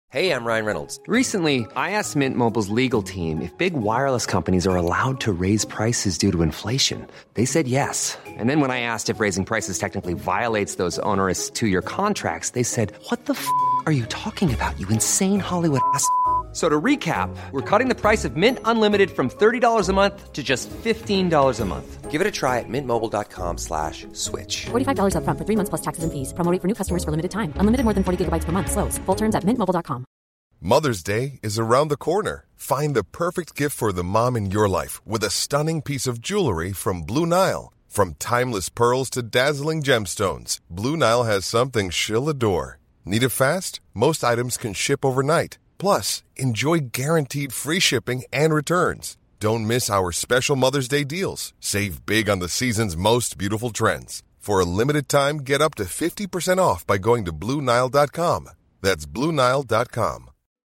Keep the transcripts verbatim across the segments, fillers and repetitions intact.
Hey, I'm Ryan Reynolds. Recently, I asked Mint Mobile's legal team if big wireless companies are allowed to raise prices due to inflation. They said yes. And then when I asked if raising prices technically violates those onerous two-year contracts, they said, "What the f*** are you talking about, you insane Hollywood ass?" So to recap, we're cutting the price of Mint Unlimited from thirty dollars a month to just fifteen dollars a month. Give it a try at mintmobile.com slash switch. forty-five dollars up front for three months plus taxes and fees. Promo rate for new customers for limited time. Unlimited more than forty gigabytes per month. Slows full terms at mint mobile dot com. Mother's Day is around the corner. Find the perfect gift for the mom in your life with a stunning piece of jewelry from Blue Nile. From timeless pearls to dazzling gemstones, Blue Nile has something she'll adore. Need it fast? Most items can ship overnight. Plus, enjoy guaranteed free shipping and returns. Don't miss our special Mother's Day deals. Save big on the season's most beautiful trends. For a limited time, get up to fifty percent off by going to blue nile dot com. That's blue nile dot com.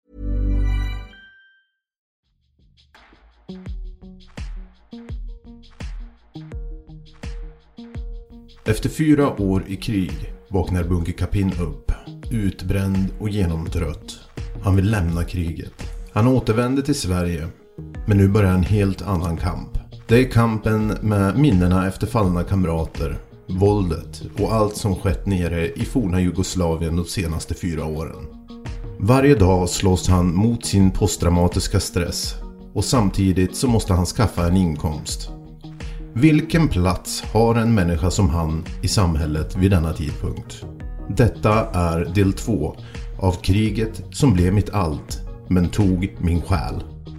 Efter fyra år i krig vaknar Bunky Capin upp, utbränd och genomtrött. Han vill lämna kriget. Han återvänder till Sverige, men nu börjar en helt annan kamp. Det är kampen med minnena efter fallna kamrater, våldet och allt som skett nere i forna Jugoslavien de senaste fyra åren. Varje dag slåss han mot sin posttraumatiska stress och samtidigt så måste han skaffa en inkomst. Vilken plats har en människa som han i samhället vid denna tidpunkt? Detta är del två av kriget som blev mitt allt, men tog min själ.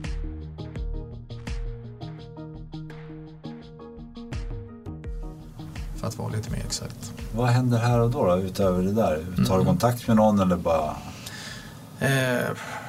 För att vara lite mer exakt. Vad händer här och då, då utöver det där? Tar du mm. kontakt med någon eller bara... Eh,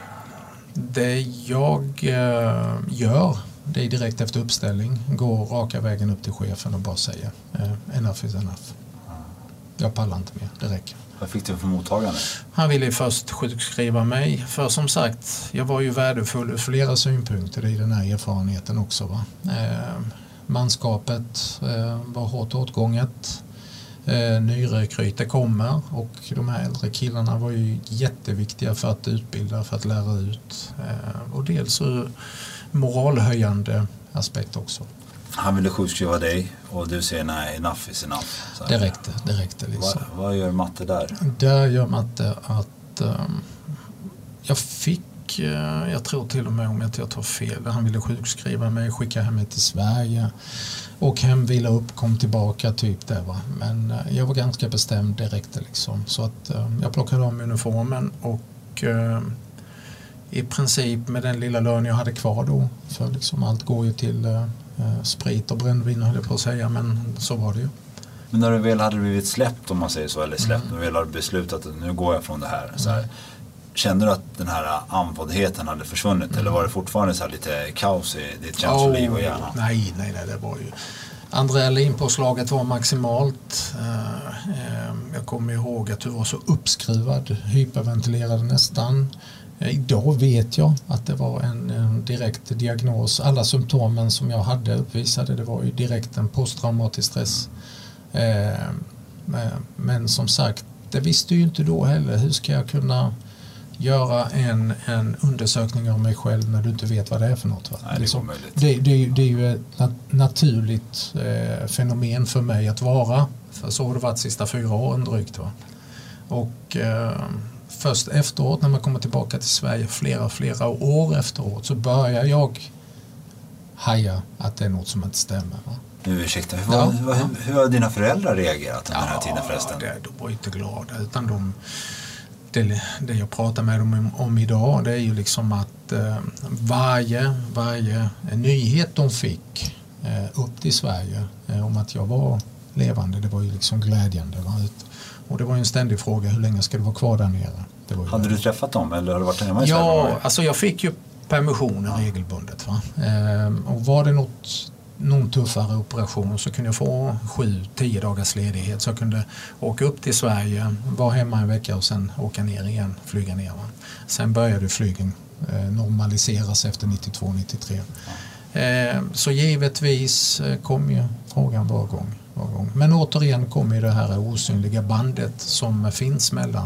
det jag eh, gör, det är direkt efter uppställning. Går raka vägen upp till chefen och bara säger eh, enough is enough. Jag pallar inte mer, det räcker. Vad fick du för mottagande? Han ville först sjukskriva mig. För som sagt, jag var ju värdefull ur flera synpunkter i den här erfarenheten också. Va? Eh, manskapet eh, var hårt åtgånget. Eh, nyrekryter kommer och de här äldre killarna var ju jätteviktiga för att utbilda, för att lära ut. Eh, och dels ur moralhöjande aspekt också. Han ville sjukskriva dig och du säger nej, enough is enough. Så det räckte, det räckte liksom. Vad, vad gör Matte där? Där gör Matte att um, jag fick, uh, jag tror till och med om jag inte tar fel, han ville sjukskriva mig, skicka hem mig till Sverige och hem, vila upp, kom tillbaka typ det va. Men uh, jag var ganska bestämd, det räckte liksom. Så att uh, jag plockade om uniformen och uh, i princip med den lilla lön jag hade kvar då, för liksom allt går ju till uh, sprit och brännvin höll jag på att säga, men så var det ju. Men när du väl hade blivit släppt, om man säger så, eller släppt, mm. när du väl hade beslutat att nu går jag från det här, så här, kände du att den här andfåddheten hade försvunnit mm. eller var det fortfarande så här lite kaos i ditt känsloliv och hjärna? Oh, nej, nej, nej, det var ju adrenalinpåslaget var maximalt. Jag kommer ihåg att du var så uppskruvad, hyperventilerade nästan. Idag vet jag att det var en, en direkt diagnos. Alla symptomen som jag hade uppvisade, det var ju direkt en posttraumatisk stress. Eh, men som sagt, det visste ju inte då heller. Hur ska jag kunna göra en, en undersökning av mig själv när du inte vet vad det är för något? Va? Nej, det, är det, det, det är ju ett nat- naturligt eh, fenomen för mig att vara. För så har det varit sista fyra åren drygt. Va? Och... Eh, först efteråt när man kommer tillbaka till Sverige flera, flera år efteråt så börjar jag haja att det är något som inte stämmer. Va? Nu ursäkta, hur, ja, hur, ja. hur har dina föräldrar reagerat under ja, den här tiden förresten? Det, de var inte glada utan de, det, det jag pratar med dem om, om idag det är ju liksom att eh, varje, varje nyhet de fick eh, upp till Sverige eh, om att jag var levande, det var ju liksom glädjande. Va? Och det var ju en ständig fråga, hur länge ska du vara kvar där nere? Det var hade du träffat dem eller har du varit hemma i Sverige? Ja, alltså jag fick ju permissioner ja. regelbundet. Va? Ehm, och var det något, någon tuffare operation så kunde jag få sju, tio dagars ledighet. Så jag kunde åka upp till Sverige, vara hemma en vecka och sen åka ner igen, flyga ner. Va? Sen började flygen eh, normaliseras efter nittiotvå nittiotre. Ja. Ehm, så givetvis kom ju frågan var gång. Men återigen kommer det här osynliga bandet som finns mellan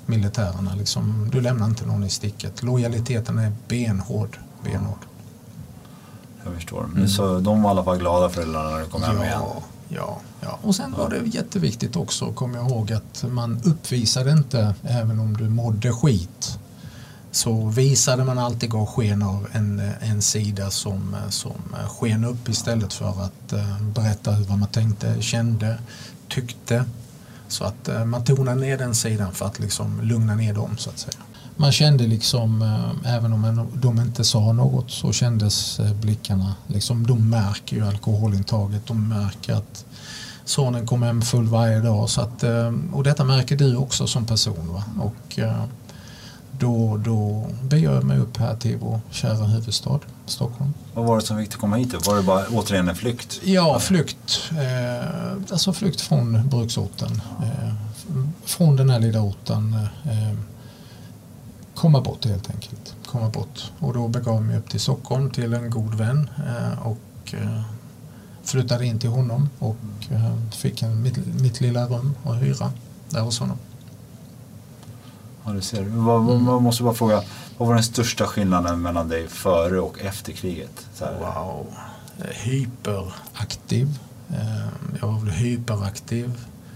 militärerna. Liksom, du lämnar inte någon i sticket. Lojaliteten är benhård. benhård. Jag förstår. Men mm. Så de var i alla fall glada föräldrarna när du kom hem ja, igen? Ja, ja. Och sen var det jätteviktigt också, kom jag ihåg, att man uppvisade inte, även om du mådde skit, så visade man alltid gå sken av en, en sida som, som sken upp istället för att uh, berätta vad man tänkte, kände, tyckte. Så att uh, man tonade ner den sidan för att liksom lugna ner dem, så att säga. Man kände liksom, uh, även om en, de inte sa något, så kändes uh, blickarna. Liksom, de märker ju alkoholintaget, de märker att sonen kommer hem full varje dag. Så att, uh, och detta märker du också som person. Va? Och uh, Då, då beger jag mig upp här till vår kära huvudstad, Stockholm. Vad var det som fick dig komma hit? Var det bara återigen en flykt? Ja, flykt. Eh, alltså flykt från bruksorten. Eh, från den här lilla orten. Eh, komma bort helt enkelt. Komma bort. Och då begav jag mig upp till Stockholm till en god vän. Eh, och eh, flyttade in till honom. Och eh, fick en, mitt, mitt lilla rum att hyra där hos honom. Ja, du ser. Vad, mm. Man måste bara fråga, vad var den största skillnaden mellan dig före och efter kriget? Så här. Wow. Hyperaktiv. Jag var väl hyperaktiv.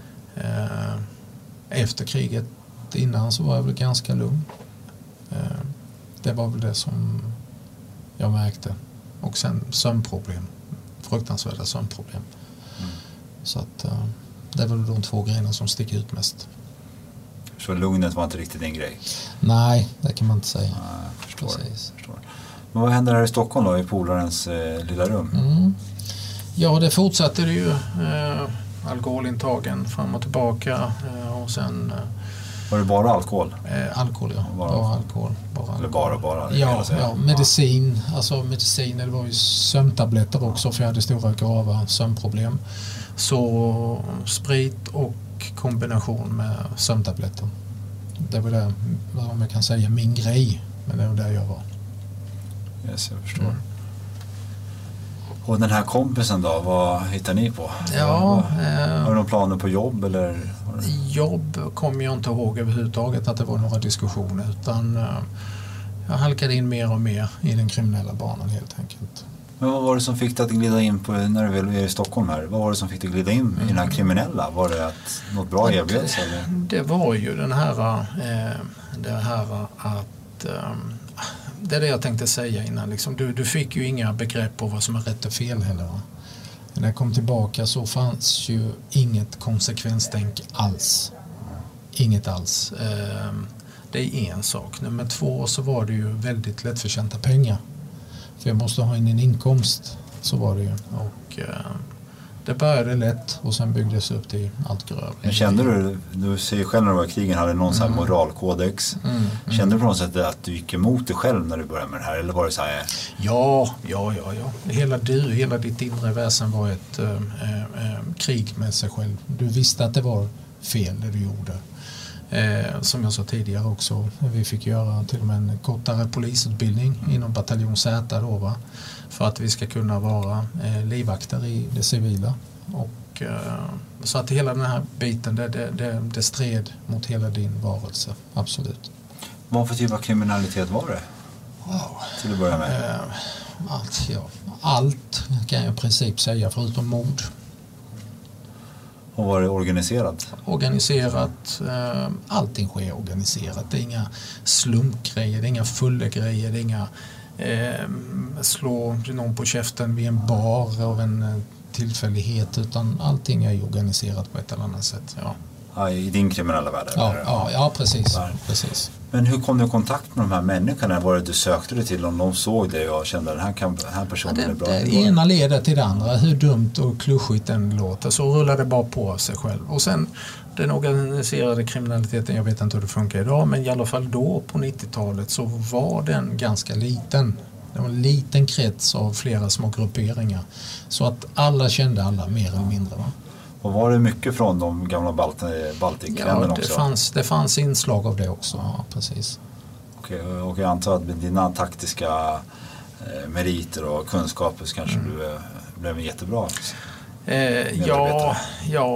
Efter kriget, innan, så var jag väl ganska lugn. Det var väl det som jag märkte. Och sen sömnproblem. Fruktansvärda sömnproblem. Mm. Så att det är väl de två grejerna som sticker ut mest. Så lugnet var inte riktigt din grej? Nej, det kan man inte säga. Nej, jag förstår, förstår. Men vad händer här i Stockholm då, i polarens eh, lilla rum? Mm. Ja, det fortsatte det ju. Eh, alkoholintagen fram och tillbaka. Eh, och sen, eh, var det bara alkohol? Eh, alkohol, ja. Bara, bara alkohol. Bara alkohol. Eller bara, bara? Ja, ja, medicin. Alltså medicin, det var ju sömntabletter också, för jag hade stora grava sömnproblem. Så sprit och kombination med sömntabletter. Det var det, om jag kan säga, min grej. Men det var där jag var. Yes, jag förstår. Mm. Och den här kompisen då, vad hittar ni på? Ja, eh, har du någon planer på jobb? Eller? Jobb kommer jag inte ihåg överhuvudtaget att det var några diskussioner, utan eh, jag halkade in mer och mer i den kriminella banan helt enkelt. Men vad var det som fick dig att glida in på, när du väl är i Stockholm här? Vad var det som fick dig att glida in mm. i den här kriminella? Var det att något bra erbjöds? Det, det var ju den här, eh, det här att eh, det är det jag tänkte säga innan. Liksom, du, du fick ju inga begrepp på vad som är rätt och fel heller. Va? När jag kom tillbaka så fanns ju inget konsekvenstänk alls. Inget alls. Eh, det är en sak. Nummer två, så var det ju väldigt lättförtjänta pengar. För jag måste ha in en inkomst, så var det ju. Och eh, det började lätt och sen byggdes upp till allt grövre. Men kände du, du ser själv när du var i krigen, hade någon mm. sån här moralkodex. Mm, mm. Kände du på något sätt att du gick emot dig själv när du började med det här? Eller var det så här? Ja, ja, ja, ja. Hela du, hela ditt inre väsen var ett äh, äh, krig med sig själv. Du visste att det var fel det du gjorde. Eh, som jag sa tidigare också, vi fick göra till och med en kortare polisutbildning mm. inom bataljon Z då, va? För att vi ska kunna vara eh, livvakter i det civila. Och, eh, så att hela den här biten, det, det, det, det stred mot hela din varelse, absolut. Vad för typ av kriminalitet var det? Wow. Till att börja med? Eh, allt, ja. Allt kan jag i princip säga, förutom mord. Och var det organiserat? Organiserat. Eh, allting sker organiserat. Det är inga slumpgrejer, det är inga fulla grejer, det är inga eh, slå någon på käften vid en bar av en tillfällighet, utan allting är organiserat på ett eller annat sätt. Ja. Ja, i din kriminella värld? Ja, ja, ja, precis, precis. Men hur kom du i kontakt med de här människorna? Var det du sökte dig till om de såg dig och kände att den här, kan, den här personen ja, det, är bra? Det ena leder till det andra. Hur dumt och klyschigt den låter, så rullar det bara på sig själv. Och sen den organiserade kriminaliteten, jag vet inte hur det funkar idag, men i alla fall då på nittiotalet så var den ganska liten. Det var en liten krets av flera små grupperingar. Så att alla kände alla mer eller mindre, va? Och var det mycket från de gamla Balt- Baltikländerna ja, det också? Fanns, det fanns inslag av det också, ja, precis. Okej, och jag antar att med dina taktiska eh, meriter och kunskaper så kanske mm. du eh, blev jättebra. Eh, ja, ja,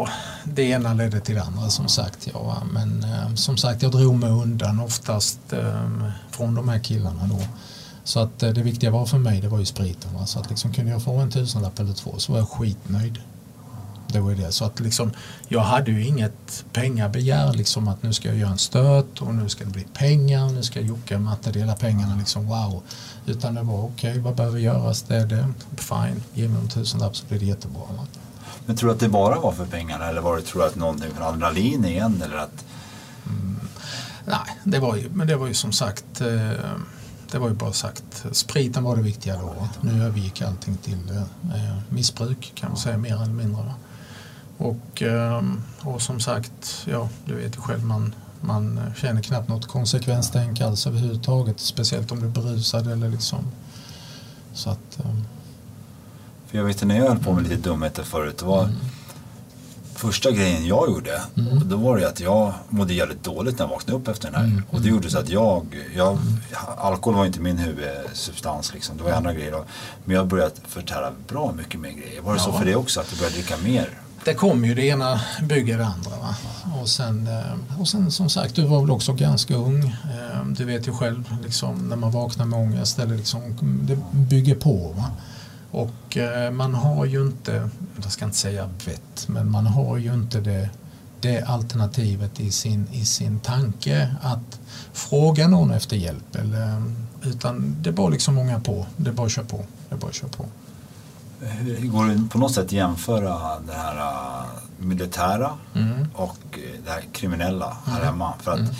det ena ledde till det andra som sagt. Ja, men eh, som sagt jag drog mig undan oftast eh, från de här killarna då. Så att eh, det viktiga var för mig det var ju spriten. Va? Så att liksom kunde jag få en tusenlapp eller två så var jag skitnöjd. Det var det. Så att liksom, jag hade ju inget pengabegär liksom att nu ska jag göra en stöt och nu ska det bli pengar, nu ska Jocke och Matte dela pengarna liksom wow. Utan det var okej, okay, vad behöver göras? Det är det, fine, ge mig en tusenlapp så blir det jättebra. Va? Men tror du att det bara var för pengarna eller var det tror du att någonting från adrenalin igen eller att? Mm, nej, det var ju, men det var ju som sagt eh, det var ju bara sagt, spriten var det viktiga då. Va? Nu övergick allting till eh, missbruk kan man säga mer eller mindre. Va? Och, och som sagt, ja, du vet ju själv, man, man känner knappt något konsekvenstänk alls överhuvudtaget, speciellt om du är berusad eller liksom. Så att, um... För jag vet när jag höll på med lite dumheter förut, det var mm. första grejen jag gjorde, mm. då var det att jag mådde jävligt dåligt när jag vaknade upp efter den här. Mm. Och det gjorde så att jag, jag mm. alkohol var inte min huvudsubstans liksom, det var andra grejer då. Men jag började förtära bra mycket mer grejer. Var det ja. så för det också att du började dricka mer? Det kom ju det ena bygger det andra. Va? Och, sen, och sen som sagt, du var väl också ganska ung. Du vet ju själv liksom, när man vaknar med ångest eller liksom, det bygger på. Va? Och man har ju inte, jag ska inte säga vett, men man har ju inte det, det alternativet i sin, i sin tanke att fråga någon efter hjälp. Eller, utan det är bara liksom många på, det är bara att köra på. Det är bara att köra på. Går det på något sätt jämföra det här uh, militära mm. och det här kriminella här mm. hemma? För att mm.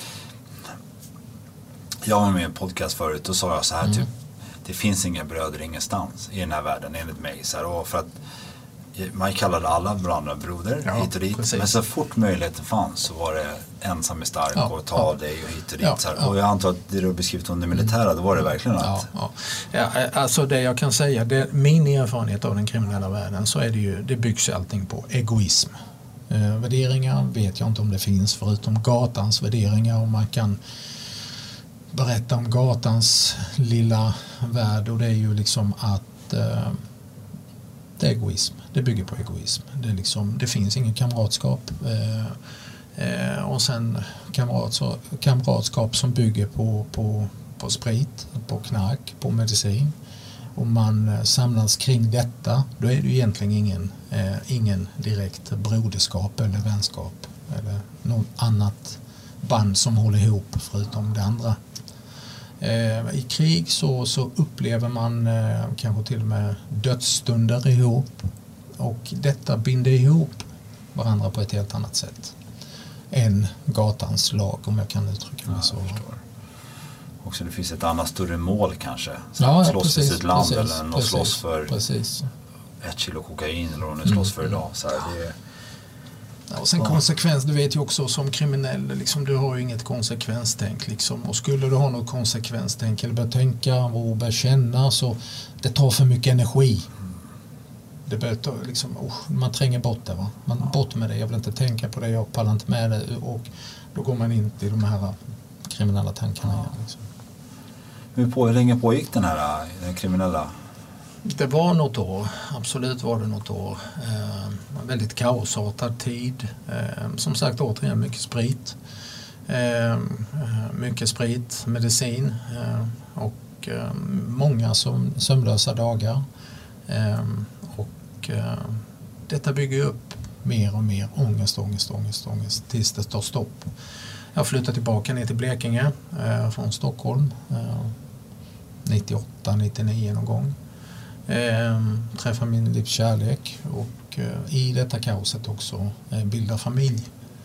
jag var med i en podcast förut och sa jag så här mm. typ, det finns inga bröder ingenstans i den här världen enligt mig. Så här, och för att man kallade alla varandra broder ja, hit och dit. Precis. Men så fort möjligheten fanns så var det ensam är stark ja, och ta ja. dig och hit och dit. Ja, så här. Ja. Och jag antar att det du har beskrivit om det militära, då var det verkligen att... Ja, ja. Ja, alltså det jag kan säga, det, min erfarenhet av den kriminella världen så är det ju, det byggs allting på egoism. Eh, värderingar vet jag inte om det finns förutom gatans värderingar och man kan berätta om gatans lilla värld och det är ju liksom att eh, det är egoism. Det bygger på egoism. Det, är liksom, det finns ingen kamratskap. Eh, eh, och sen kamratskap, kamratskap som bygger på, på, på sprit, på knark, på medicin. Om man eh, samlas kring detta, då är det ju egentligen ingen, eh, ingen direkt broderskap eller vänskap eller något annat band som håller ihop förutom det andra. Eh, I krig så, så upplever man eh, kanske till och med dödsstunder ihop och detta binder ihop varandra på ett helt annat sätt än gatans lag, om jag kan uttrycka mig så. Ja, också det finns ett annat större mål kanske. Så ja, slåss precis, för sitt land precis, eller precis, slåss för precis. ett kilo kokain eller vad nu slåss för idag. Så här, det är... Ja, och sen konsekvens, du vet ju också som kriminell, liksom, du har ju inget konsekvenstänk liksom, och skulle du ha något konsekvenstänk eller börja tänka och börja känna så det tar för mycket energi. Det börjar ta, liksom, oh, man tränger bort det va, man bort med det, jag vill inte tänka på det, jag pallar inte med det och då går man in i de här kriminella tankarna. Ja. Liksom. Hur, på, hur länge pågick den här den kriminella? Det var något år, absolut var det något år. Eh, en väldigt kaosartad tid. Eh, som sagt återigen mycket sprit. Eh, mycket sprit, medicin eh, och eh, många som sömnlösa dagar. Eh, och eh, detta bygger upp mer och mer ångest, ångest, ångest, ångest tills det tar stopp. Jag flyttade tillbaka ner till Blekinge eh, från Stockholm eh, nittioåtta nittionio någon gång. Eh, träffa min livs kärlek och eh, i detta kaoset också eh, bilda familj.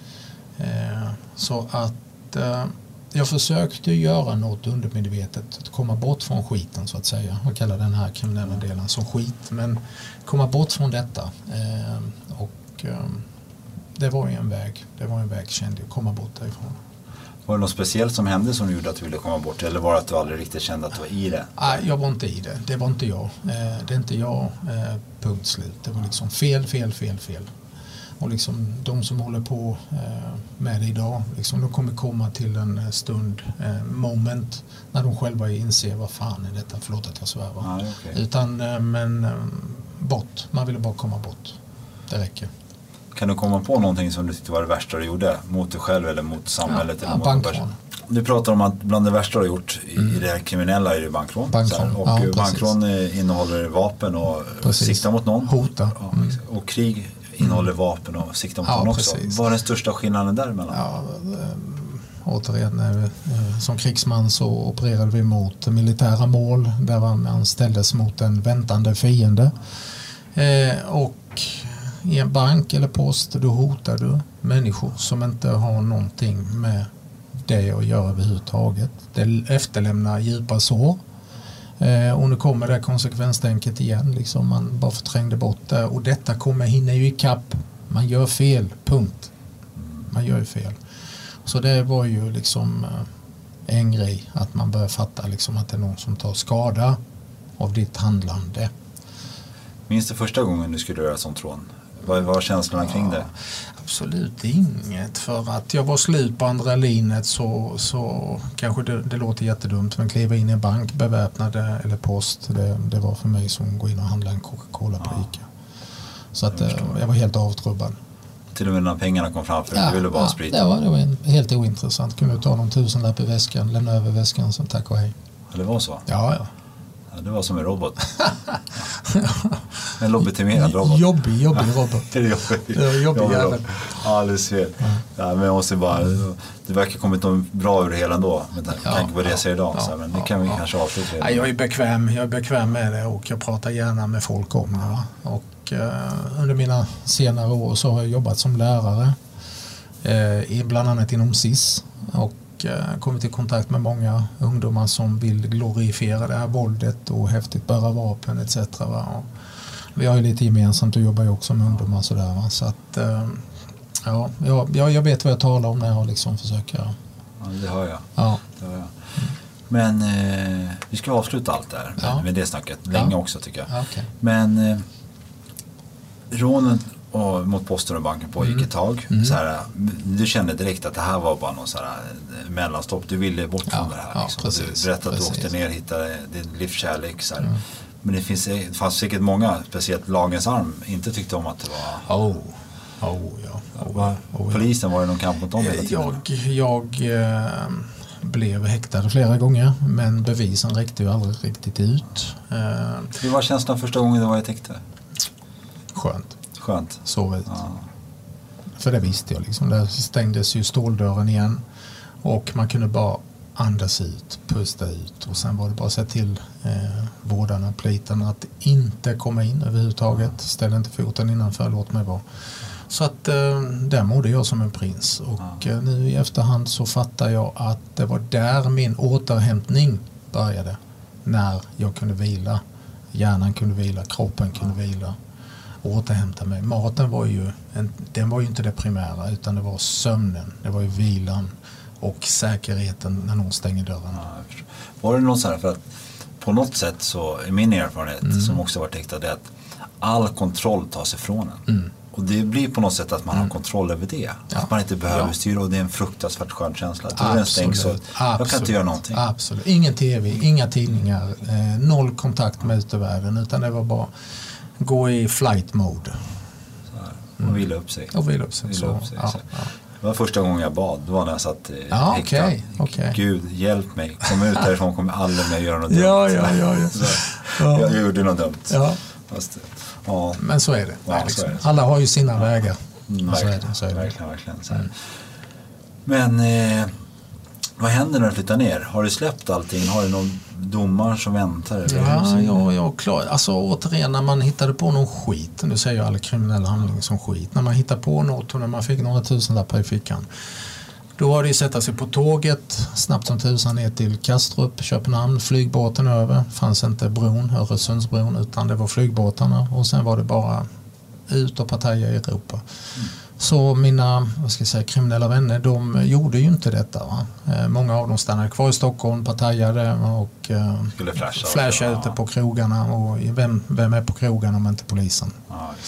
Eh, så att eh, jag försökte göra något undermedvetet, att komma bort från skiten så att säga. Jag kallar den här kriminella delen som skit, men komma bort från detta. Eh, och eh, det var ju en väg, det var en väg kände jag, komma bort därifrån. Var det något speciellt som hände som gjorde att du ville komma bort? Eller var det att du aldrig riktigt kände att du var i det? Nej, jag var inte i det. Det var inte jag. Det är inte jag, punkt slut. Det var liksom fel, fel, fel, fel. Och liksom de som håller på med det idag, liksom, de kommer komma till en stund, moment, när de själva inser vad fan är detta, förlåt att jag svär. Ah, okay. Utan, men bort. Man ville bara komma bort. Det räcker. Kan du komma på någonting som du tyckte var det värsta du gjorde mot dig själv eller mot samhället? Ja, eller mot bankrån. Du pratar om att bland det värsta du har gjort i, mm. i det här kriminella är det bankrån. bankrån. Och Ja, bankrån innehåller vapen och precis. siktar mot någon. Hota. Ja, Mm. och krig innehåller vapen och siktar mot Ja, någon också. precis. Vad är den största skillnaden däremellan? Ja, ähm, återigen, äh, som krigsman så opererade vi mot militära mål där man ställdes mot en väntande fiende. Eh, och i en bank eller post då hotar du människor som inte har någonting med det att göra överhuvudtaget. Det efterlämnar djupa sår. Eh, och nu kommer det konsekvenstänket igen. Liksom man bara förträngde bort det. Och detta kommer hinna ju i kapp. Man gör fel, punkt. Man gör ju fel. Så det var ju liksom eh, en grej. Att man börjar fatta liksom att det är någon som tar skada av ditt handlande. Minns du första gången du skulle göra sånt rån? Vad var känslan kring det? Absolut inget, för att jag var slut på andra linet så, så kanske det, det låter jättedumt, men kliva in i en bank beväpnade eller post, det, det var för mig som gå in och handla en Coca-Cola på Ica. Så att jag, jag var helt avtrubbad. Till och med när pengarna kom framför, ja, du ville bara ja, sprita. Det var, det var en, helt ointressant. Kunde ta någon tusenlapp i väskan, lämna över väskan som tack och hej. Ja, det var så? Ja, ja. Ja, det var som en robot. En lobotomerad robot. Jobbig, jobbig robot. Det är jobbig. Det var jobbig jävel. Ja, alldeles fel. Mm. Ja, men jag måste bara, det verkar kommit något bra ur det hela ändå. Med tanke ja, på det jag säger idag. Ja, så, men det kan vi ja, kanske avsluta. Ja, jag är bekväm. Jag är bekväm med det och jag pratar gärna med folk om det. Och eh, under mina senare år så har jag jobbat som lärare. Eh, bland annat inom S I S. Och kommit i kontakt med många ungdomar som vill glorifiera det här våldet och häftigt bära vapen et cetera. Va? Vi har ju lite gemensamt och jobbar ju också med ungdomar sådär. Va? Så att ja, jag, jag vet vad jag talar om när jag liksom försöker. Ja, det hör jag. Ja. Det hör jag. Men eh, vi ska avsluta allt där ja. med det snacket. Länge ja. också tycker jag. Ja, okay. Men eh, rånen och mot posten och banken pågick mm. ett tag. Mm. Så här, du kände direkt att det här var bara någon så här mellanstopp. Du ville bort från ja, det här. Ja, liksom. precis, du berättade att du åkte ner och hittade din livskärlek. Så mm. Men det, finns, det fanns säkert många, speciellt Lagens arm, inte tyckte om att det var... Oh, oh ja. Oh, oh, Polisen, var det någon kamp mot dem hela tiden? Jag, jag eh, blev häktad flera gånger, men bevisen räckte ju aldrig riktigt ut. Eh, Hur var känslan första gången du var i häkte? Skönt. Skönt. Sov ut. Ja. För det visste jag liksom. Där stängdes ju ståldörren igen. Och man kunde bara andas ut, pusta ut. Och sen var det bara att säga till eh, vårdarna, plitarna att inte komma in överhuvudtaget. Ställ inte foten innanför, låt mig vara. Så att eh, där mådde jag som en prins. Och eh, nu i efterhand så fattar jag att det var där min återhämtning började. När jag kunde vila. Hjärnan kunde vila, kroppen kunde vila. Återhämta mig. Maten var ju en, den var ju inte det primära, utan det var sömnen, det var ju vilan och säkerheten när någon stänger dörren. Ja, var det någon så här, för att på något sätt så är min erfarenhet mm. som också varit häktad det att all kontroll tas ifrån en. Mm. Och det blir på något sätt att man mm. har kontroll över det. Ja. Att man inte behöver ja. styra och det är en fruktansvärt skön känsla. Absolut. Stängs, så jag kan inte göra någonting. Absolut. Ingen tv, inga tidningar, eh, noll kontakt med utevärlden, utan det var bara gå i flight mode. Mm. Och vila upp sig. Och vila upp sig. Vila så, upp sig. Ja, så. ja. Det var första gången jag bad. Det var när jag satt eh, ja, häktad. Okay, okay. Gud, hjälp mig. Kom ut därifrån, kommer aldrig mer göra något dumt. Ja, ja, ja. ja. Så, ja. Jag gjorde något dumt. Ja. Fast, ja. Men så är det. Ja, liksom. så är det. Alla har ju sina vägar. Mm, verkligen, så är det, så är det. Verkligen, verkligen. Så mm. Men eh, vad händer när du flyttar ner? Har du släppt allting? Har du någon domar som väntar? Eller? Ja, ja, ja, klart. Alltså återigen, när man hittade på någon skit, nu säger jag alla kriminella handlingar som skit, när man hittar på något och när man fick några tusenlappar i fickan, då var det ju sätta sig på tåget snabbt som tusan ner till Kastrup, Köpenhamn, flygbåten över, fanns inte bron, Öresundsbron, utan det var flygbåtarna och sen var det bara ut och partaja i Europa. Mm. Så mina, vad ska jag säga, kriminella vänner, de gjorde ju inte detta. Va? Eh, många av dem stannade kvar i Stockholm, partajade och eh, skulle flasha, flasha också, ute ja. på krogarna. Och vem, vem är på krogarna om inte polisen? Ja, exakt.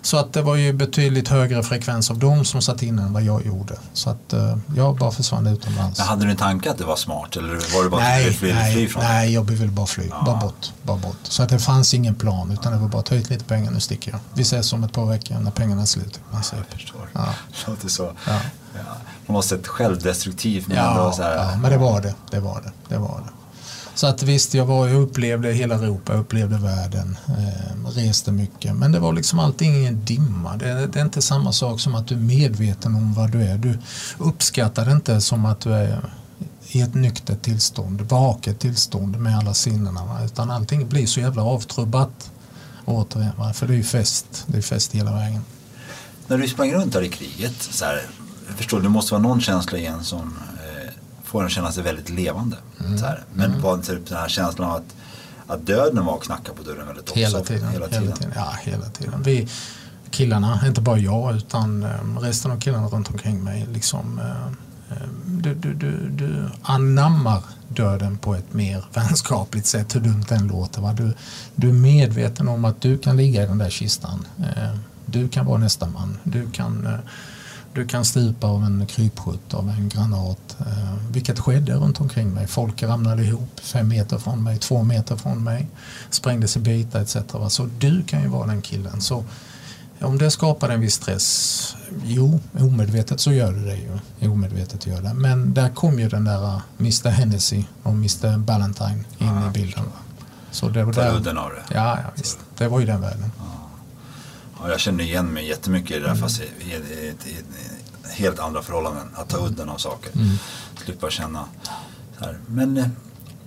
Så att det var ju betydligt högre frekvens av dem som satt in än vad jag gjorde. Så att jag bara försvann utomlands. Men hade du en tanke att det var smart? Eller var det bara nej, att du ville fly, nej, fly från det? Nej, jag ville bara fly. Ja. Bara bort. Bara bort. Så att det fanns ingen plan, utan det var bara att ta ut lite pengar, nu sticker jag. Vi ses om ett par veckor när pengarna är slut. Ja, jag förstår. Ja. Det låter så. Ja. Ja. Man måste ett självdestruktivt. Men, ja, så här, ja, men det var det. Det var det. Det var det. Så att visst, jag, var, jag upplevde hela Europa, jag upplevde världen, eh, reste mycket. Men det var liksom allting ingen dimma. Det, det är inte samma sak som att du är medveten om vad du är. Du uppskattar det inte som att du är i ett nyktert tillstånd, vaket tillstånd med alla sinnena. Va? Utan allting blir så jävla avtrubbat återigen. Va? För det är ju fest. Det är fest hela vägen. När du sprang runt där i kriget, så här, jag förstår, det måste vara någon känsla igen som får en känna sig väldigt levande. Mm. Så här. Men mm. var typ den här känslan av att, att döden var och knacka på dörren väldigt ofta. Hela tiden. Hela tiden. Hela tiden. Ja, hela tiden. Vi killarna, inte bara jag utan resten av killarna runt omkring mig, liksom, du, du, du, du anammar döden på ett mer vänskapligt sätt, hur dumt den låter. Va? Du, du är medveten om att du kan ligga i den där kistan. Du kan vara nästa man. Du kan... Du kan stupa av en krypskytt, av en granat. Eh, vilket skedde runt omkring mig. Folk ramlade ihop fem meter från mig, två meter från mig. Sprängdes i bitar et cetera. Så du kan ju vara den killen. Så om det skapar en viss stress, jo, omedvetet så gör du det ju. Omedvetet gör det. Men där kom ju den där mister Hennessy och mister Ballantyne in ja, i bilden. Så det var där. Udden av det. Ja, ja, visst. Det var ju den världen. Ja. Ja, jag känner igen mig jättemycket i det där, mm. fast i, i, i, i, i helt andra förhållanden. Att ta udden av saker. Mm. Slippa känna så här. Men eh,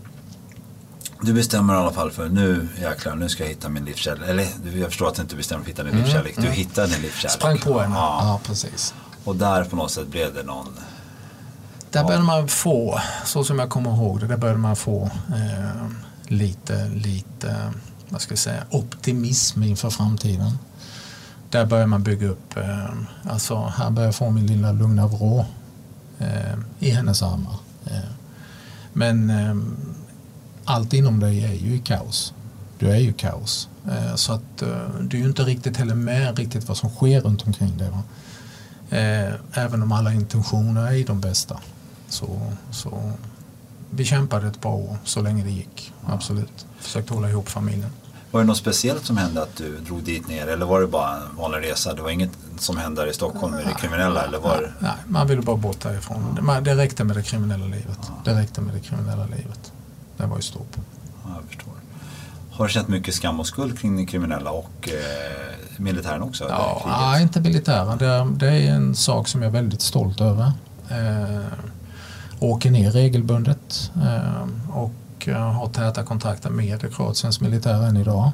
du bestämmer i alla fall för nu, jäklar, nu ska jag hitta min livskärlek. Eller jag förstår att du inte bestämmer för att hitta din mm. livskärlek. Du mm. hittar din livskärlek. Sprang på henne. Ja. Ja, precis. Och där på något sätt blev det någon... Där ja. började man få, så som jag kommer ihåg det, där började man få eh, lite, lite, vad ska jag säga, optimism inför framtiden. Där börjar man bygga upp, eh, alltså här börjar jag få min lilla lugna vrå eh, i hennes armar. Eh, men eh, allt inom dig är ju i kaos. Du är ju kaos. Eh, så att eh, du är ju inte riktigt heller med riktigt vad som sker runt omkring dig. Va? Eh, även om alla intentioner är de bästa. Så, så vi kämpade ett par år så länge det gick. Absolut. Försökte hålla ihop familjen. Var det något speciellt som hände att du drog dit ner, eller var det bara en vanlig resa? Det var inget som hände i Stockholm med det kriminella? Eller var det... Nej, man ville bara bort därifrån. Ja. Det räckte med det kriminella livet. Ja. Det räckte med det kriminella livet. Det var ju stopp. Ja, jag förstår. Har du känt mycket skam och skuld kring den kriminella och eh, militären också? Ja, ja, inte militären. Det, det är en sak som jag är väldigt stolt över. Eh, åker ner regelbundet eh, och har täta kontakter med Kroatiens militär än idag.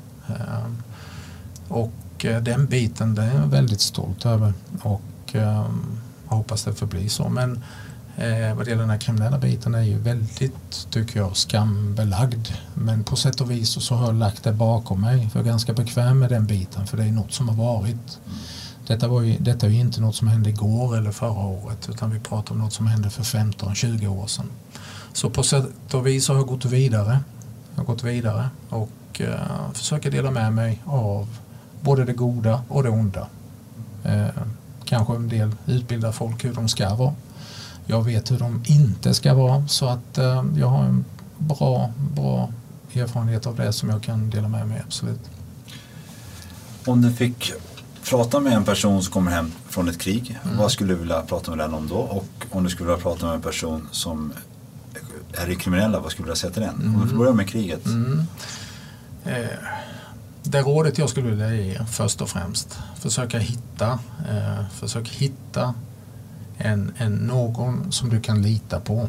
Och den biten, det är jag väldigt stolt över. Och jag hoppas det förblir så. Men vad det gäller den här kriminella biten är ju väldigt, tycker jag, skambelagd. Men på sätt och vis så har jag lagt det bakom mig. Jag är ganska bekväm med den biten, för det är något som har varit. Detta, var ju, detta är ju inte något som hände igår eller förra året, utan vi pratar om något som hände för femton tjugo år sedan. Så på sätt och vis har jag gått vidare. Jag har gått vidare och uh, försöker dela med mig av både det goda och det onda. Uh, kanske en del utbildar folk hur de ska vara. Jag vet hur de inte ska vara, så att uh, jag har en bra, bra erfarenhet av det som jag kan dela med mig, absolut. Om du fick prata med en person som kommer hem från ett krig, mm. vad skulle du vilja prata med den om då? Och om du skulle vilja prata med en person som är i kriminella, vad skulle du vilja säga till den? Mm. Om vi får börja med kriget. Mm. Eh, det rådet jag skulle vilja ge först och främst, försöka hitta eh, försök hitta en, en någon som du kan lita på.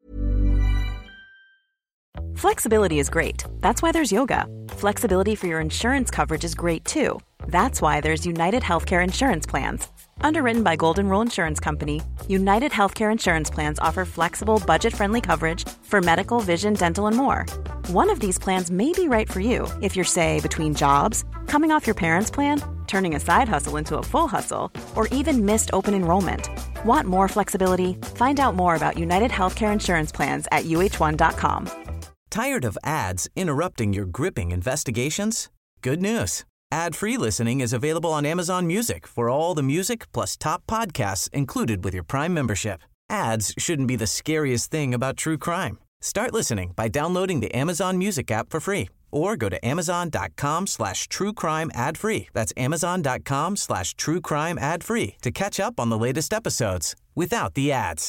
Flexibility is great. That's why there's yoga. Flexibility for your insurance coverage is great too. That's why there's United Healthcare Insurance Plans. Underwritten by Golden Rule Insurance Company, United Healthcare Insurance Plans offer flexible, budget-friendly coverage for medical, vision, dental, and more. One of these plans may be right for you if you're, say, between jobs, coming off your parents' plan, turning a side hustle into a full hustle, or even missed open enrollment. Want more flexibility? Find out more about United Healthcare Insurance Plans at U H one dot com. Tired of ads interrupting your gripping investigations? Good news. Ad-free listening is available on Amazon Music for all the music plus top podcasts included with your Prime membership. Ads shouldn't be the scariest thing about true crime. Start listening by downloading the Amazon Music app for free or go to amazon.com slash true crime ad free. That's amazon.com slash true crime ad free to catch up on the latest episodes without the ads.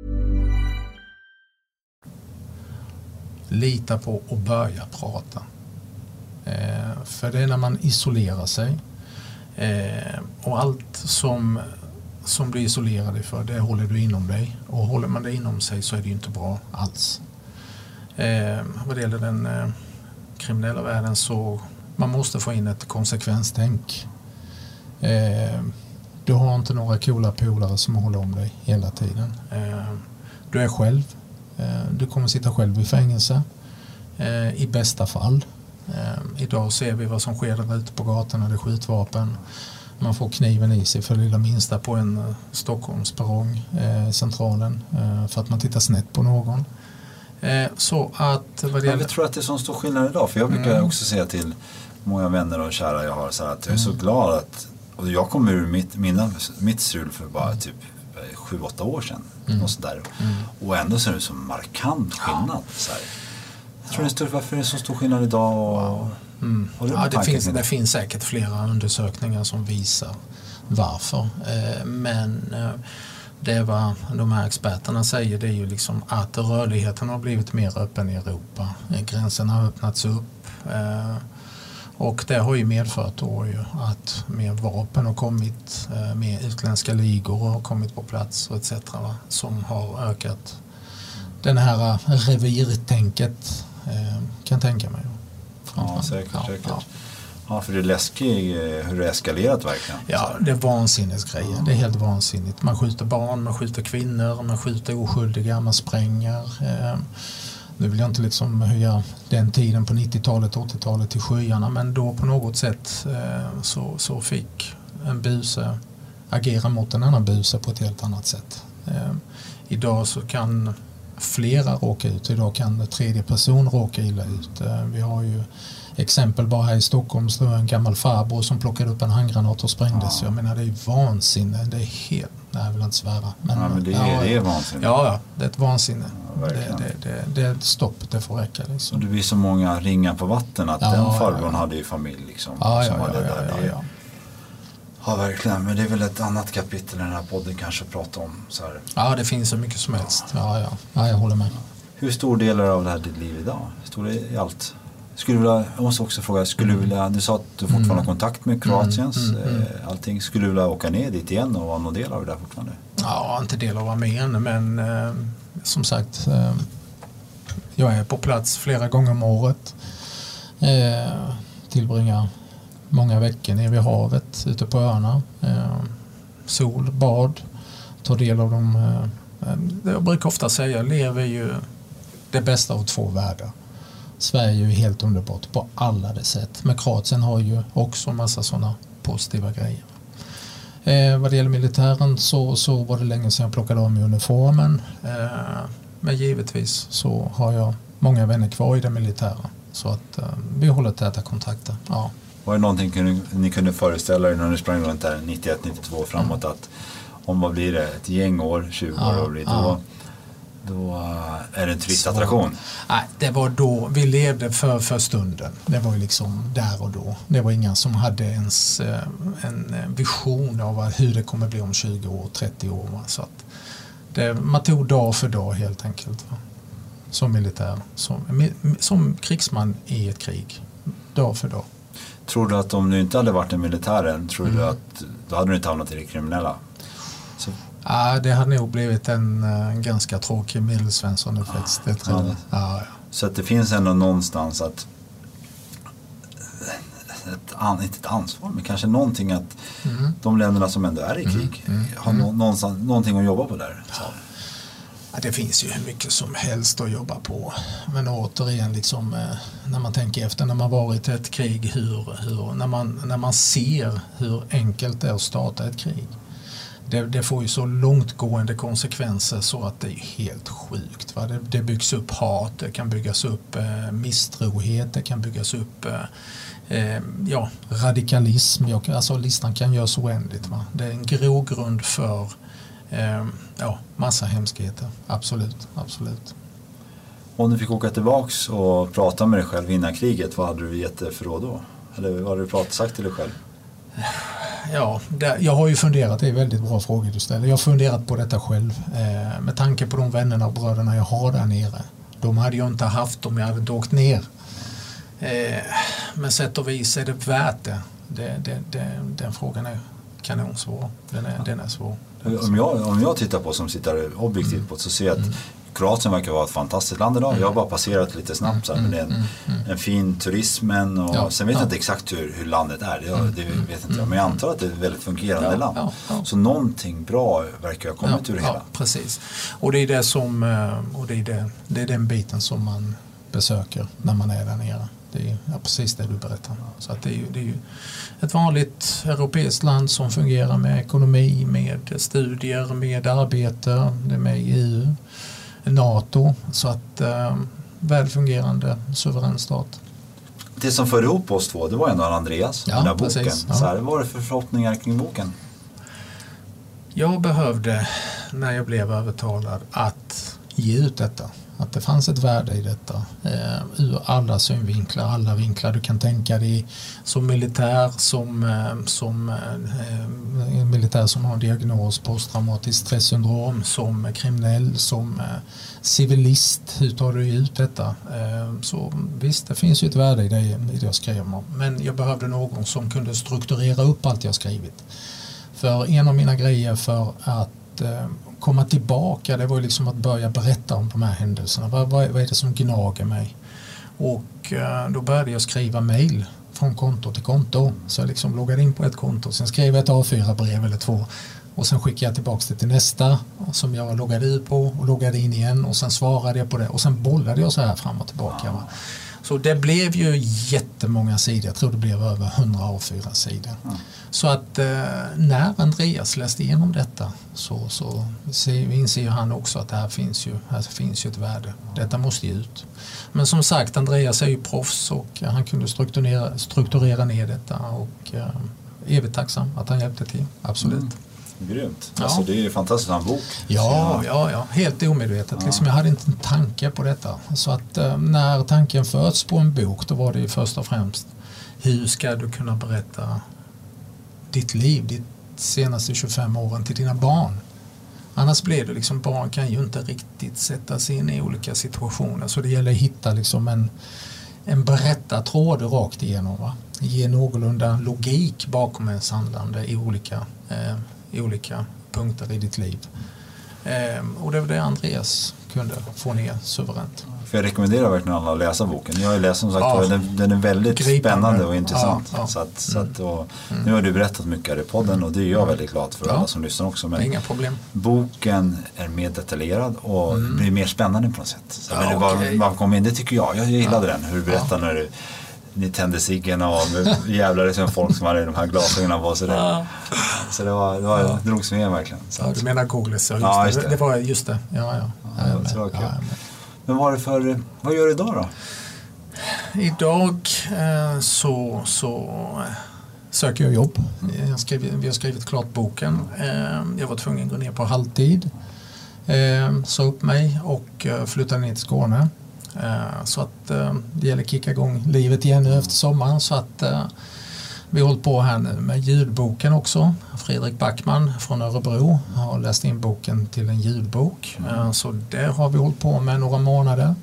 Lita på och börja prata. Eh, för det är när man isolerar sig eh, och allt som, som du isolerar dig för, det håller du inom dig, och håller man det inom sig så är det ju inte bra alls. Eh, vad det gäller den eh, kriminella världen så man måste få in ett konsekvenstänk. Eh, du har inte några coola polare som håller om dig hela tiden. Eh, du är själv. Eh, du kommer sitta själv i fängelse eh, i bästa fall. Eh, idag ser vi vad som sker där ute på gatorna. Det är skjutvapen. Man får kniven i sig för det lilla minsta på en uh, Stockholmsperrong, eh, centralen, eh, för att man tittar snett på någon. Eh, så att vad det gäller... Jag tror att det är så stor skillnad idag, för jag brukar mm. också säga till många vänner och kära jag har så här, att jag är så mm. glad att, och jag kom ur mitt, mina, mitt strul för bara typ sju åtta år sedan mm. och, så där. Mm. Och ändå så är det så markant skillnad så här. Jag tror ja. det är stort, varför är det så stor skillnad idag och, wow. mm. och det, ja, det, finns, det finns säkert flera undersökningar som visar varför, eh, men eh, det vad de här experterna säger, det är ju liksom att rörligheten har blivit mer öppen i Europa. Gränserna har öppnats upp eh, och det har ju medfört då ju att mer vapen har kommit, eh, mer utländska ligor har kommit på plats och et cetera va, som har ökat den här revirtänket, eh, kan tänka mig. Ja, säkert, ja, säkert. Ja. Ja, för det är läskigt hur det eskalerat verkligen. Ja, det är vansinnesgrejer. Ja. Det är helt vansinnigt. Man skjuter barn, man skjuter kvinnor, man skjuter oskyldiga, man spränger. Eh, nu vill jag inte liksom höja den tiden på nittiotalet, åttiotalet till skyarna, men då på något sätt eh, så, så fick en buse agera mot en annan buse på ett helt annat sätt. Eh, idag så kan flera råka ut. Idag kan tredje person råka illa ut. Eh, vi har ju exempel bara här i Stockholm, så en gammal farbror som plockade upp en handgranat och sprängdes. Ja. Jag menar, det är vansinne. Det är helt, nej jag vill inte svära. Men, ja, men det, är, ja, det är vansinne. Ja, ja, det är ett vansinne. Ja, det, det, det, det är ett stopp, det får räcka. Liksom. Och det blir så många ringar på vatten att ja, den farbrorn ja, ja. hade ju familj. Liksom, ja, som ja, hade ja, där. ja, ja, ja. Ja, verkligen. Men det är väl ett annat kapitel i den här podden kanske att prata om. Så här. Ja, det finns så mycket som helst. Ja, ja. Ja, jag håller med. Hur stor del av det här ditt liv idag? Hur stor är i allt? Skulle vilja, jag måste också fråga, skulle du vilja, du sa att du fortfarande har kontakt med Kroatiens, mm, mm, mm. allting, skulle du vilja åka ner dit igen och vara någon del av det där fortfarande? Ja, inte del av armén, men eh, som sagt, eh, jag är på plats flera gånger om året, eh, tillbringar många veckor nere vid havet, ute på öarna, eh, sol, bad, tar del av de, eh, jag brukar ofta säga, jag lever ju det bästa av två världar. Sverige är ju helt underbart på alla det sätt. Men Kroatien har ju också en massa sådana positiva grejer. Eh, vad det gäller militären så, så var det länge sedan jag plockade av mig uniformen. Eh, men givetvis så har jag många vänner kvar i den militära. Så att eh, vi håller täta kontakter. Ja. Var det någonting ni, ni kunde föreställa er när ni sprang runt där nittioett nittiotvå framåt mm. att om vad blir det? Ett gäng år, tjugo ja, år blir det då? Då är det en turistattraktion. Nej, det var då vi levde för, för stunden. Det var ju liksom där och då. Det var ingen som hade ens eh, en vision av hur det kommer bli om tjugo år, trettio år. Va? Så att det, man tog dag för dag helt enkelt. Va? Som militär. Som, som krigsman i ett krig. Dag för dag. Tror du att om du inte hade varit en militären, tror mm. du att då hade du inte hamnat i det kriminella? Så. Ja, det hade nog blivit en, en ganska tråkig Medelsvensson-effekt. Ja, det tror jag. Ja, ja. Så att det finns ändå någonstans att ett, inte ett ansvar, men kanske någonting att mm. de länderna som ändå är i krig mm. Mm. har no, någonstans, någonting att jobba på där. Så. Ja, det finns ju hur mycket som helst att jobba på. Men återigen, liksom, eh, när man tänker efter, när man varit i ett krig, hur, hur, när, man, när man ser hur enkelt det är att starta ett krig. det, det får ju så långtgående konsekvenser så att det är helt sjukt. Va? Det, det byggs upp hat, det kan byggas upp eh, misstrohet, det kan byggas upp eh, eh, ja, radikalism. Jag, alltså listan kan göras oändligt. Va? Det är en grogrund för eh, ja, massa hemskheter. Absolut, absolut. Om du fick åka tillbaks och prata med dig själv innan kriget, vad hade du gett det för råd då? Eller vad hade du pratat, sagt till dig själv? Ja, det, jag har ju funderat, det är väldigt bra frågor du ställer. Jag har funderat på detta själv. Eh, med tanke på de vännerna och bröderna jag har där nere. De hade jag inte haft om jag hade inte åkt ner. Eh, men sätt och vis är det värt det. det, det, det den frågan är kanonsvår. Den är, den är svår. Den är svår. Om, jag, om jag tittar på som sitter objektivt mm. på så ser jag att mm. Kroatien verkar vara ett fantastiskt land idag. Jag har bara passerat lite snabbt så här, men det är en, mm, mm. en fin turismen och ja, sen vet jag ja. inte exakt hur, hur landet är. Det, det vet inte jag, men jag antar att det är ett väldigt fungerande ja, land. Ja, ja. Så någonting bra verkar ha kommit ja, ur hela. Ja, precis. Och det är det som och det är det, det är den biten som man besöker när man är där nere. Det är ja, precis det du berättar. Så att det är ju, det är ju ett vanligt europeiskt land som fungerar med ekonomi, med studier, med arbete, det är med i E U. NATO, så att eh, välfungerande suverän stat. Det som förde ihop oss två, det var ändå Andreas, ja, den där precis, boken. Ja. Så här, vad var det för förhoppningar kring boken? Jag behövde, när jag blev övertalad, att ge ut detta. Att det fanns ett värde i detta. Eh, ur alla synvinklar, alla vinklar du kan tänka dig. Som militär, som, eh, som eh, militär som har en diagnos, posttraumatiskt stressyndrom, som kriminell, som eh, civilist. Hur tar du ut detta? Eh, så visst, det finns ju ett värde i det, i det jag skrev om. Men jag behövde någon som kunde strukturera upp allt jag skrivit. För en av mina grejer för att eh, komma tillbaka, det var ju liksom att börja berätta om de här händelserna. Vad, vad, vad är det som gnager mig? Och eh, då började jag skriva mejl från konto till konto. Så jag liksom loggade in på ett konto, sen skrev jag ett A fyra-brev eller två. Och sen skickade jag tillbaka det till nästa som jag loggade ut på och loggade in igen. Och sen svarade jag på det och sen bollade jag så här fram och tillbaka. Va? Så det blev ju jättemånga sidor. Jag tror det blev över hundra A fyra-sidor. Mm. Så att eh, när Andreas läste igenom detta så, så ser, inser han också att det här finns ju, här finns ju ett värde. Detta måste ju ut. Men som sagt, Andreas är ju proffs och han kunde strukturera, strukturera ner detta och eh, evigt tacksam att han hjälpte till. Absolut. Mm. Grymt. Ja. Alltså det är ju fantastiskt en bok. Ja, ja, ja. Helt omedvetet. Ja. Liksom, jag hade inte en tanke på detta. Så att eh, när tanken föds på en bok, då var det ju först och främst hur ska du kunna berätta ditt liv, ditt senaste tjugofem åren till dina barn. Annars blir det liksom, barn kan ju inte riktigt sätta sig in i olika situationer. Så det gäller att hitta liksom en, en berättartråd rakt igenom. Va? Ge någorlunda logik bakom ens handlande i olika eh, i olika punkter i ditt liv. Eh, och det var det Andreas kunde få ner suveränt. För jag rekommenderar verkligen alla att läsa boken. Jag har läst som sagt, ja, den, den är väldigt gripande. Spännande och intressant. Ja, ja. Så att, så att, och, mm. Nu har du berättat mycket i podden och det är jag väldigt glad för, ja, alla som lyssnar också. Men inga problem. Boken är mer detaljerad och mm. blir mer spännande på något sätt. Så, ja, men det var, okay. man kom in, det tycker jag. Jag gillade ja. den, hur du berättar, ja, när du ni tände ciggen och jävlar liksom folk som hade de här glasögonen på sig. Ja. Så det var, det var ja. det drogs med verkligen. Så ja, du menar Googles, ja, just, ja, just det. Det. det var just det. Ja, ja. ja, ja det var kul. Ja, men vad är det för, vad gör du idag då? Idag eh, så, så söker jag jobb. Jag skrivit, vi har skrivit klart boken. Eh, jag var tvungen att gå ner på halvtid. Eh, sa upp mig och eh, flyttade ner till Skåne. Så att det gäller att kicka igång livet igen nu efter sommaren. Så att vi har hållit på här nu med ljudboken också. Fredrik Backman från Örebro har läst in boken till en ljudbok. Mm. Så det har vi hållit på med några månader.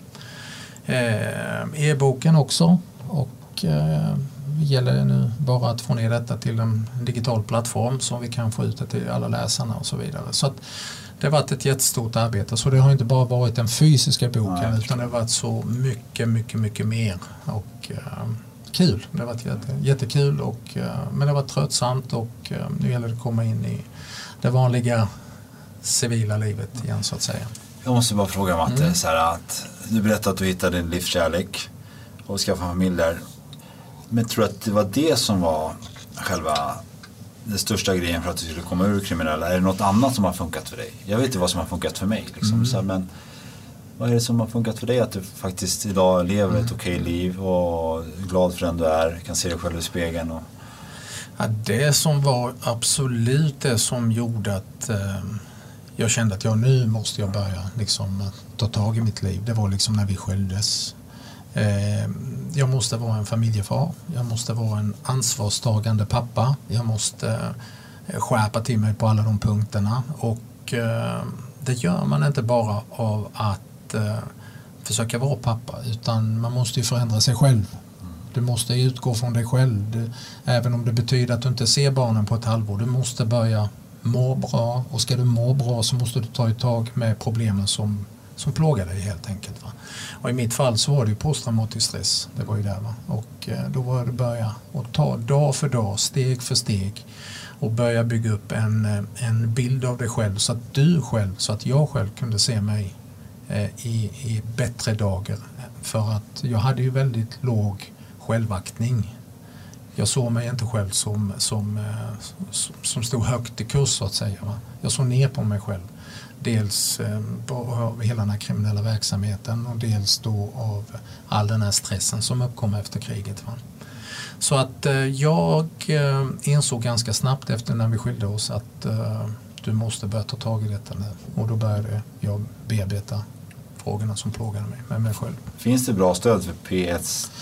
E-boken också. Och det gäller nu bara att få ner detta till en digital plattform så vi kan få ut det till alla läsarna och så vidare. Så att det har varit ett jättestort arbete, så det har inte bara varit den fysiska boken, ja, utan det har varit så mycket, mycket, mycket mer och uh, kul. Det har varit jätte, jättekul, och, uh, men det har varit tröttsamt och uh, nu gäller det att komma in i det vanliga civila livet igen så att säga. Jag måste bara fråga Matte, mm. så här att du berättade att du hittade din livskärlek och skaffade familj där. Men tror du att det var det som var själva den största grejen för att du skulle komma ur kriminella? Är det något annat som har funkat för dig? Jag vet inte vad som har funkat för mig. Liksom. Mm. Så här, men vad är det som har funkat för dig? Att du faktiskt idag lever mm. ett okej liv och är glad för den du är. Kan se dig själv i spegeln. Och... Ja, det som var absolut det som gjorde att eh, jag kände att jag nu måste jag börja liksom, ta tag i mitt liv. Det var liksom när vi skildes. Eh, jag måste vara en familjefar. Jag måste vara en ansvarstagande pappa. Jag måste eh, skärpa till mig på alla de punkterna. Och eh, det gör man inte bara av att eh, försöka vara pappa, utan man måste ju förändra sig själv. Du måste utgå från dig själv. Du, även om det betyder att du inte ser barnen på ett halvår. Du måste börja må bra. Och ska du må bra så måste du ta ett tag med problemen som, som plågar dig helt enkelt. Va? Och i mitt fall så var det ju posttraumatisk stress. Det var ju där. Va? Och eh, då var det att börja och ta dag för dag, steg för steg. Och börja bygga upp en, en bild av dig själv. Så att du själv, så att jag själv kunde se mig eh, i, i bättre dagar. För att jag hade ju väldigt låg självaktning. Jag såg mig inte själv som, som, som stod högt i kurs så att säga. Va? Jag såg ner på mig själv. Dels av hela den här kriminella verksamheten och dels då av all den här stressen som uppkom efter kriget. Va? Så att jag insåg ganska snabbt efter när vi skilde oss att du måste börja ta tag i detta nu. Och då började jag bearbeta frågorna som plågade mig med mig själv. Finns det bra stöd för P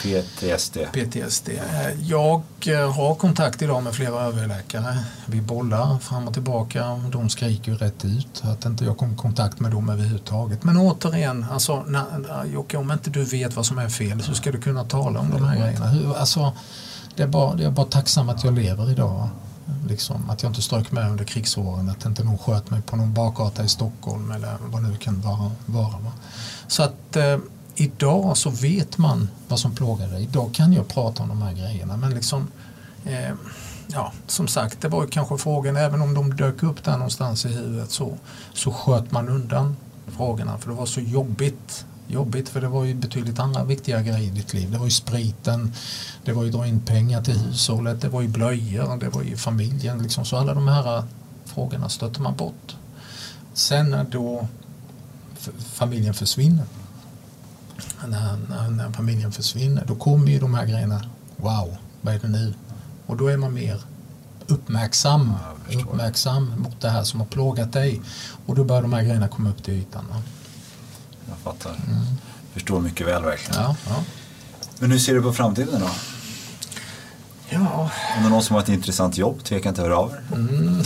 T S D? P T S D. Jag har kontakt idag med flera överläkare. Vi bollar fram och tillbaka. De skriker ju rätt ut att inte jag kom i kontakt med dem överhuvudtaget. Men återigen, alltså, när, Jocke, om inte du vet vad som är fel så ska du kunna tala om de här grejerna. Hur, alltså, det, är bara, det är bara tacksam att jag lever idag. Liksom, att jag inte strök med under krigsåren, att inte någon sköt mig på någon bakgata i Stockholm eller vad nu kan vara. vara va? Så att eh, idag så vet man vad som plågar dig. Idag kan jag prata om de här grejerna, men liksom eh, ja, som sagt, det var ju kanske frågan, även om de dök upp där någonstans i huvudet så, så sköt man undan frågorna för det var så jobbigt. Jobbigt för det var ju betydligt andra viktiga grejer i ditt liv. Det var ju spriten, det var ju dra in pengar till hushållet, det var ju blöjor, det var ju familjen. Liksom. Så alla de här frågorna stötte man bort. Sen när då familjen försvinner, när, när, när familjen försvinner, då kommer ju de här grejerna, wow, vad är det nu? Och då är man mer uppmärksam, uppmärksam mot det här som har plågat dig. Och då börjar de här grejerna komma upp till ytan. Va? Jag fattar. Mm. Förstår mycket väl verkligen. Ja, ja. Men hur ser du på framtiden då? Ja. Om det är någon som har ett intressant jobb, tveka inte höra av er. Mm.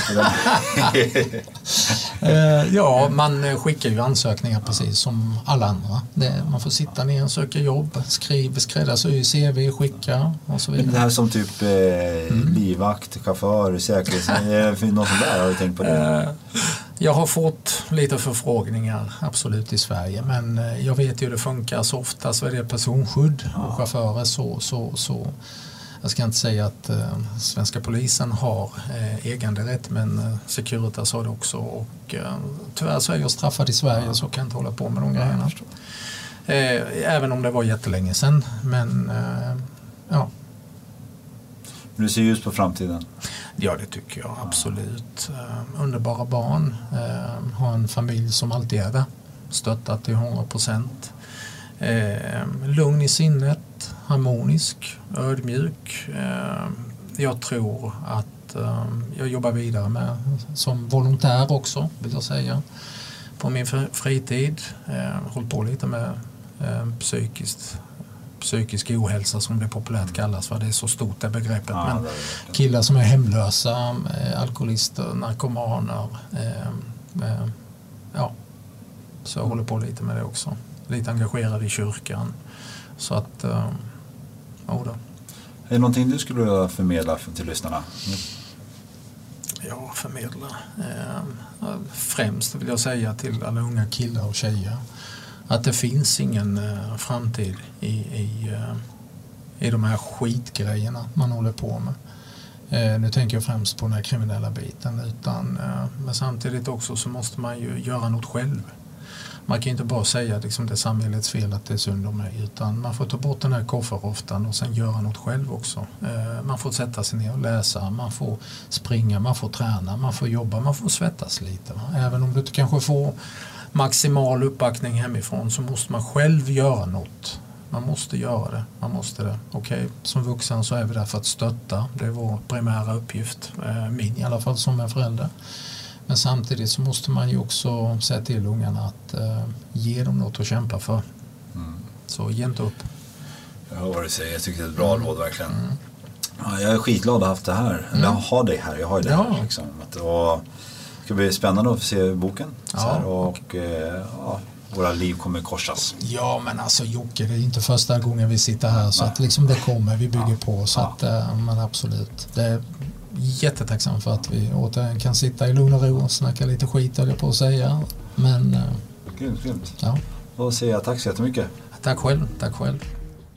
uh, ja, man skickar ju ansökningar precis som alla andra. Det, man får sitta ner och söka jobb, skriva, skräddarsy, C V, skicka och så vidare. Men det här som typ eh, mm. livvakt, chaufför, säkerhet, är det något sånt där? Har du tänkt på det? Uh, jag har fått lite förfrågningar, absolut, i Sverige. Men uh, jag vet ju hur det funkar. Så ofta så är det personskydd och ja. chaufförer så, så, så. Jag ska inte säga att eh, svenska polisen har eh, äganderätt, men eh, Securitas har det också. Och eh, tyvärr så är jag straffad i Sverige ja. så kan jag inte hålla på med de grejerna. Eh, även om det var jättelänge sedan. Men eh, ja. Du ser ljus på framtiden? Ja, det tycker jag absolut. Eh, underbara barn. Eh, har en familj som alltid är där. Stöttat till hundra procent. Eh, lugn i sinnet, harmonisk, ödmjuk. Eh, jag tror att eh, jag jobbar vidare med som volontär också, vill jag säga, på min fritid. Eh, håller på lite med eh, psykiskt, psykisk ohälsa som det populärt kallas, för det är så stort det begreppet. Ja, men killar som är hemlösa, eh, alkoholister, narkomaner, eh, eh, ja, så jag håller på lite med det också. Lite engagerad i kyrkan. Så att, äh, ja då. Är det någonting du skulle vilja förmedla till lyssnarna? Mm. Ja, förmedla. Eh, främst vill jag säga till alla unga killar och tjejer att det finns ingen eh, framtid i, i, eh, i de här skitgrejerna man håller på med. Eh, nu tänker jag främst på den här kriminella biten. Utan, eh, men samtidigt också så måste man ju göra något själv. man kan ju inte bara säga liksom, det är samhällets fel att det är synd om mig, utan man får ta bort den här kofferroftan och sen göra något själv också. Eh, man får sätta sig ner och läsa, man får springa, man får träna, man får jobba, man får svettas lite. Va? Även om du inte kanske får maximal uppbackning hemifrån så måste man själv göra något. Man måste göra det. Man måste det. Okej, som vuxen så är vi där för att stötta. Det är vår primära uppgift. Min i alla fall som en förälder. Men samtidigt så måste man ju också säga till ungarna att eh, ge dem något att kämpa för. Mm. Så ge inte upp. Jag hör vad du säger. Jag tycker det är ett bra råd verkligen. Mm. Ja, jag är skitglad att ha haft det här. Mm. Eller ha dig här. Jag har ju det ja. här. Liksom. Och det ska bli spännande att få se boken. Ja. Så här, och eh, ja. Våra liv kommer korsas. Ja, men alltså Jocke, det är inte första gången vi sitter här så att liksom det kommer, vi bygger ja. på så ja. att, men absolut. Det är jättetacksam för att vi återigen kan sitta i lugn och ro och snacka lite skit eller på att säga. Men grymt, grymt. Ja. Då säger jag tack så jättemycket. Tack själv, tack själv.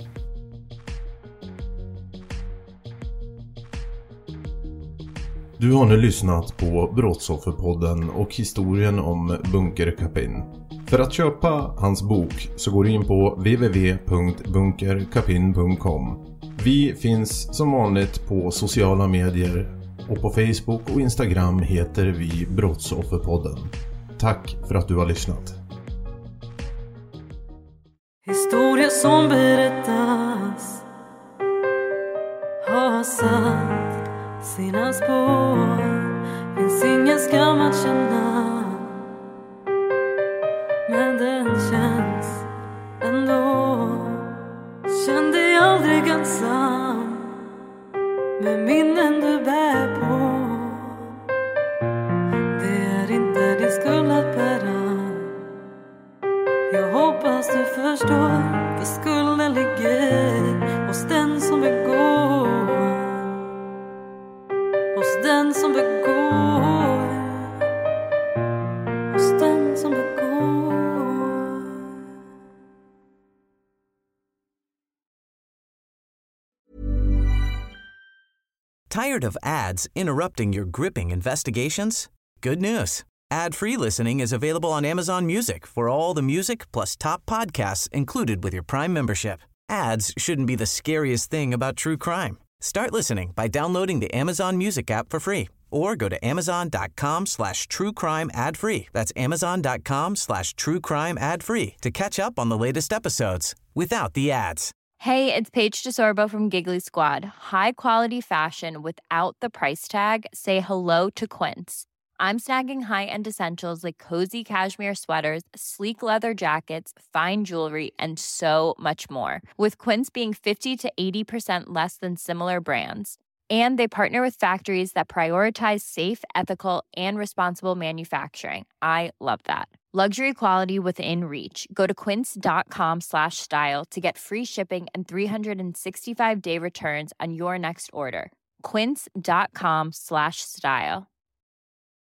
Du har nu lyssnat på Brottsofferpodden och historien om Bunker Capin. För att köpa hans bok så går du in på w w w punkt bunker capin punkt com. Vi finns som vanligt på sociala medier och på Facebook och Instagram heter vi Brottsofferpodden. Tack för att du har lyssnat. Historia som berättas har satt sina spår. Finns ingen skam att känna, men den känns ändå. Känn dig aldrig ensam med minnen du bär på. Det är inte din skuld att bära. Jag hoppas du förstår, för skulden ligger hos den som begår. Hos den som begår. Hos den som begår. Tired of ads interrupting your gripping investigations? Good news. Ad-free listening is available on Amazon Music for all the music plus top podcasts included with your Prime membership. Ads shouldn't be the scariest thing about true crime. Start listening by downloading the Amazon Music app for free or go to amazon.com slash true crime ad free. That's amazon.com slash true crime ad free to catch up on the latest episodes without the ads. Hey, it's Paige DeSorbo from Giggly Squad. High quality fashion without the price tag. Say hello to Quince. I'm snagging high-end essentials like cozy cashmere sweaters, sleek leather jackets, fine jewelry, and so much more. With Quince being fifty to eighty percent less than similar brands. And they partner with factories that prioritize safe, ethical, and responsible manufacturing. I love that. Luxury quality within reach. Go to quince.com slash style to get free shipping and three sixty-five day returns on your next order. Quince.com slash style.